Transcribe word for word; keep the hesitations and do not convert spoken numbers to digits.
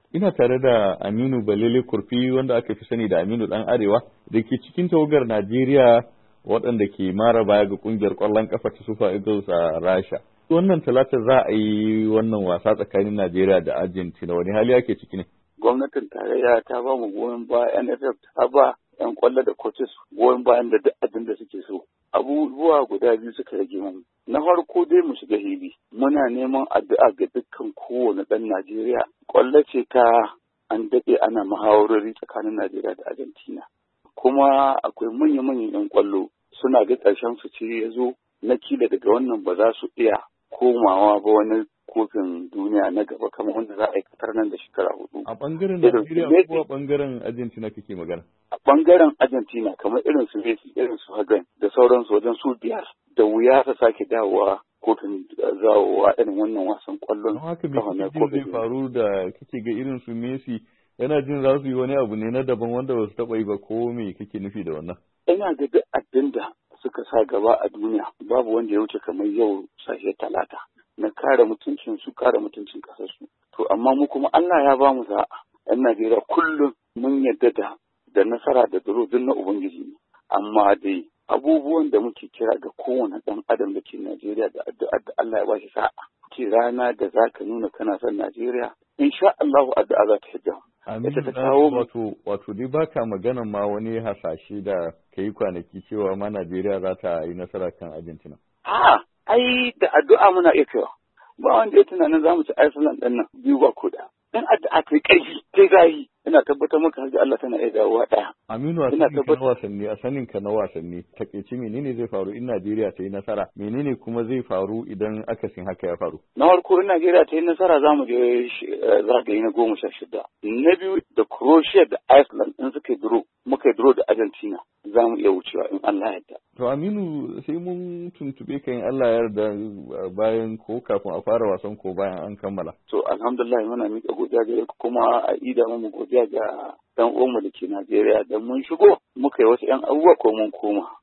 Ina tare da Aminu Balele Kurfi wanda aka fi sani da Aminu Dan Arewa da ke cikin tawagar Najeriya waɗanda ke mara baya ga ƙungiyar ƙwallon ƙafa ta Super Eagles a Rasha. Wannan talata za a yi wannan wasa tsakanin Najeriya da Argentina, wani hali ake ciki ne? Gwamnatin tarayya ta ba mu goyon baya, N F F ta ba 'yan ƙwallo da coaches goyon bayan da duk abin da suke so. Abubuwa guda biyu suka rage mu. Na farko dai mu shiga hili. Muna neman addu'a ga dukkan kowane ɗan Najeriya. Ƙwallo ce ta an daɗe ana muhawarori tsakanin Najeriya da Argentina. Kuma akwai manya-manyan 'yan ƙwallo suna ga ƙarshen su ce ya zo na kila daga wannan ba za su iya komawa ba wani kofin duniya na gaba kamar wanda za a yi katar nan da shekara hudu. A ɓangaren Najeriya ko a ɓangaren Argentina kake magana? A ɓangaren Argentina kamar irin su Messi, irin su Hagan da sauransu wajen su biyar da wuya ta sake dawowa kofin zawowa irin wannan wasan ƙwallon. Don haka me kake zai faru da kake ga irin su Messi yana jin za su yi wani abu ne na daban wanda ba su taɓa yi ba ko me kake nufi da wannan? Ina ga duk abin da suka sa gaba a duniya babu wanda ya wuce kamar yau sashe talata na kare mutuncin su kare mutuncin kasar su. To amma mu kuma Allah ya ba mu sa'a. 'Yan Najeriya kullum mun yadda da da nasara da duro duk na Ubangiji ne. Amma dai abubuwan da muke kira ga kowane ɗan adam da ke Najeriya da addu'ar da Allah ya ba shi sa'a. Ke rana da za ka nuna kana son Najeriya insha Allah addu'a za ta hidda. Aminu wato wato dai baka magana ma wani hasashe da ka yi kwanaki cewa ma Najeriya za ta yi nasara kan Argentina. A'a, ai da addu'a muna iya kaiwa. Ba wanda ya tunanin za mu ci Iceland ɗin nan biyu ba ko da. In addu'a ta yi ƙarfi, ta gayi, ina tabbatar maka hajji Allah tana iya dawowa ɗaya. Aminu a sanin ka na wasanni, a sanin ka na wasanni, takaici menene zai faru in Najeriya ta yi nasara, menene kuma zai faru idan akasin haka ya faru? Na farko in Najeriya ta yi nasara za mu je zagaye na goma sha shida. Na biyu da Croatia da Iceland in suka yi duro, muka yi duro da Argentina za mu iya wucewa in Allah ya yarda. To Aminu sai mun tuntube ka in Allah ya yarda bayan ko kafin a fara wasan ko bayan an kammala. To alhamdulillah muna miƙa godiya gare ku kuma a ida mu godiya ga dan uwanmu da ke Najeriya da mun shigo muka yi wasu 'yan abubuwa ko mun koma.